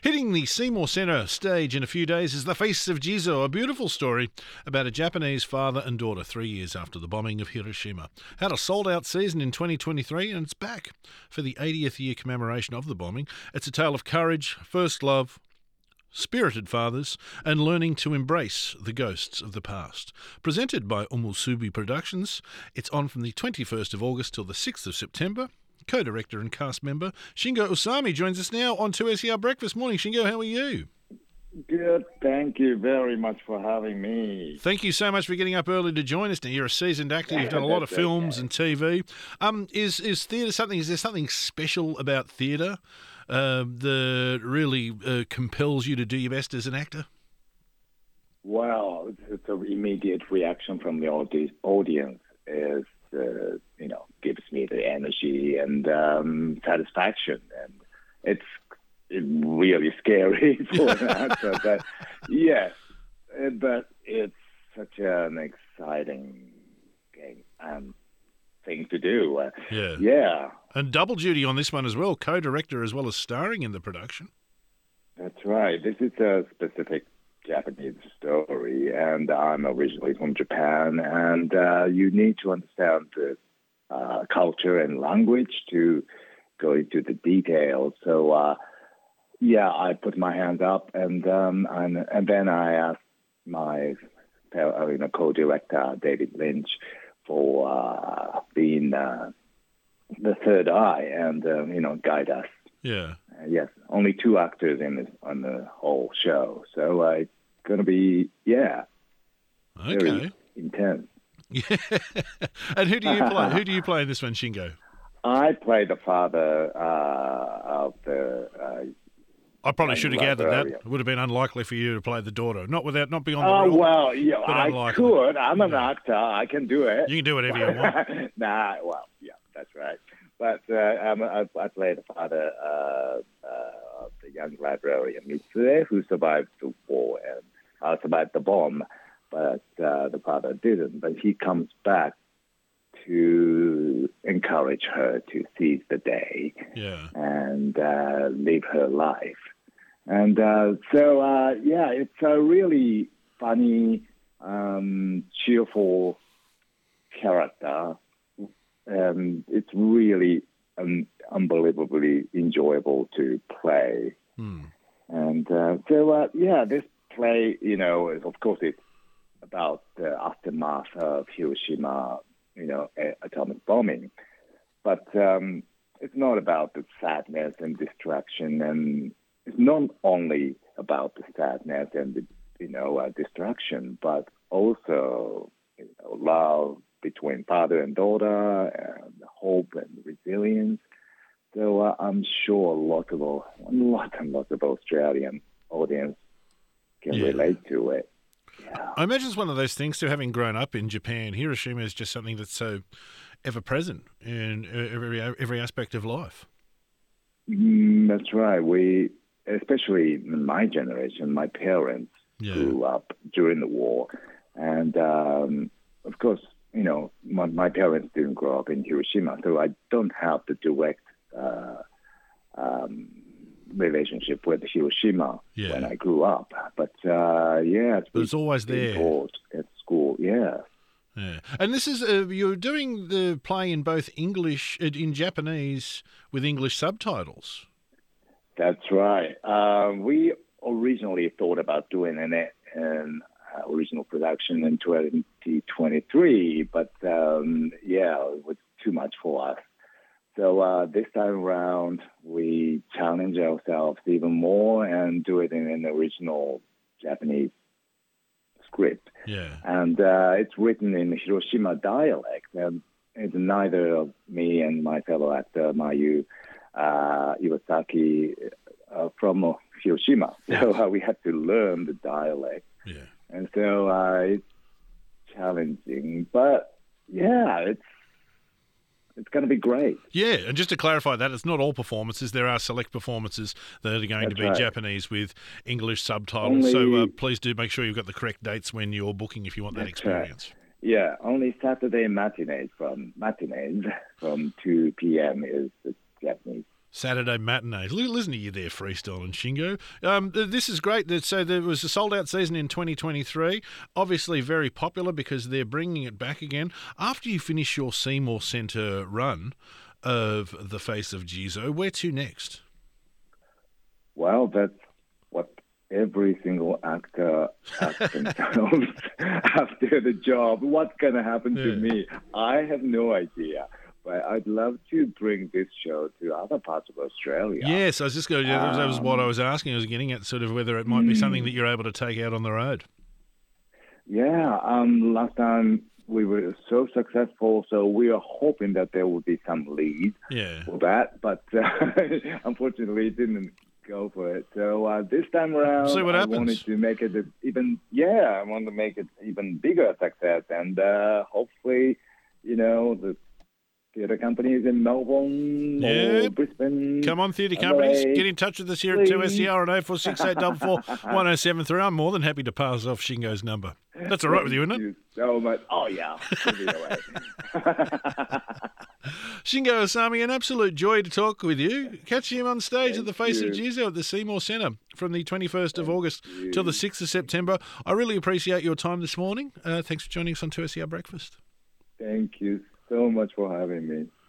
Hitting the Seymour Centre stage in a few days is The Face of Jizo, a beautiful story about a Japanese father and daughter 3 years after the bombing of Hiroshima. Had a sold-out season in 2023 and it's back for the 80th year commemoration of the bombing. It's a tale of courage, first love, spirited fathers, and learning to embrace the ghosts of the past. Presented by Umusubi Productions, it's on from the 21st of August till the 6th of September. Co-director and cast member Shingo Usami joins us now on 2SER Breakfast. Morning, Shingo. How are you? Good. Thank you very much for having me. Thank you so much for getting up early to join us. Now, you're a seasoned actor. You've done a lot of films and TV. Is theatre something? Is there something special about theatre that really compels you to do your best as an actor? Well, the immediate reaction from the audience is, gives me the energy and satisfaction, and it's really scary for an actor. But yes, but it's such an exciting thing to do. Yeah. And double duty on this one as well, co-director as well as starring in the production. That's right. This is a specific Japanese story, and I'm originally from Japan, and you need to understand the culture and language to go into the details. So, I put my hands up, and then I asked my co-director David Lynch for being the third eye and guide us. Yeah. Yes, only two actors on the whole show, so it's going to be very intense. Yeah. And who do you play? Who do you play in this one, Shingo? I play the father of the. I probably should have gathered that. It would have been unlikely for you to play the daughter, not beyond the rule. Oh well, yeah, I could. I'm an actor. I can do it. You can do whatever you want. That's right. But I play the father of the young librarian Mitsue, who survived the war and survived the bomb, but the father didn't. But he comes back to encourage her to seize the day and live her life. And it's a really funny, cheerful character. It's really unbelievably enjoyable to play. And this play, of course, it's about the aftermath of Hiroshima, atomic bombing. But it's not about the sadness and destruction, and it's not only about the sadness and the destruction, but also love between father and daughter, and hope and resilience. So I'm sure a lot of Australian audience can relate to it. Yeah. I imagine it's one of those things, too, having grown up in Japan, Hiroshima is just something that's so ever-present in every aspect of life. That's right. We, especially in my generation, my parents grew up during the war. And, of course, my parents didn't grow up in Hiroshima, so I don't have the direct relationship with Hiroshima when I grew up. But it's always there. Taught at school, Yeah. And this is you're doing the play in both English, in Japanese, with English subtitles. That's right. We originally thought about doing an original production in 2023, but it was too much for us. So this time around, we challenge ourselves even more and do it in an original Japanese script. Yeah. And it's written in Hiroshima dialect, and it's neither of me and my fellow actor Mayu Iwasaki from Hiroshima. So we had to learn the dialect. Yeah. And so it's challenging, but it's going to be great. Yeah, and just to clarify that, it's not all performances. There are select performances that are going to be Japanese with English subtitles. So please do make sure you've got the correct dates when you're booking if you want that experience. Right. Yeah, only Saturday matinees from 2 p.m. is the Japanese Saturday matinee. Listen to you there, Freestyle and Shingo. This is great. So there was a sold-out season in 2023. Obviously very popular because they're bringing it back again. After you finish your Seymour Centre run of The Face of Jizo, where to next? Well, that's what every single actor asks themselves after the job. What's going to happen to me? I have no idea. But I'd love to bring this show to other parts of Australia. Yes, I was just going to... that was what I was asking. I was getting at sort of whether it might be something that you're able to take out on the road. Yeah, last time we were so successful, so we are hoping that there will be some lead for that. But unfortunately, it didn't go for it. So this time around, see what happens. I wanted to make it I want to make it even bigger success. And hopefully, the theatre companies in Melbourne or Brisbane. Come on, theatre companies. Get in touch with us here at 2SER on 046844 1073. I'm more than happy to pass off Shingo's number. That's all right with you, isn't it? Thank you so much. Oh, yeah. Shingo Asami, an absolute joy to talk with you. Catch him on stage at the Face of Jizo at the Seymour Centre from the 21st of August till the 6th of September. I really appreciate your time this morning. Thanks for joining us on 2SER Breakfast. Thank you so much for having me.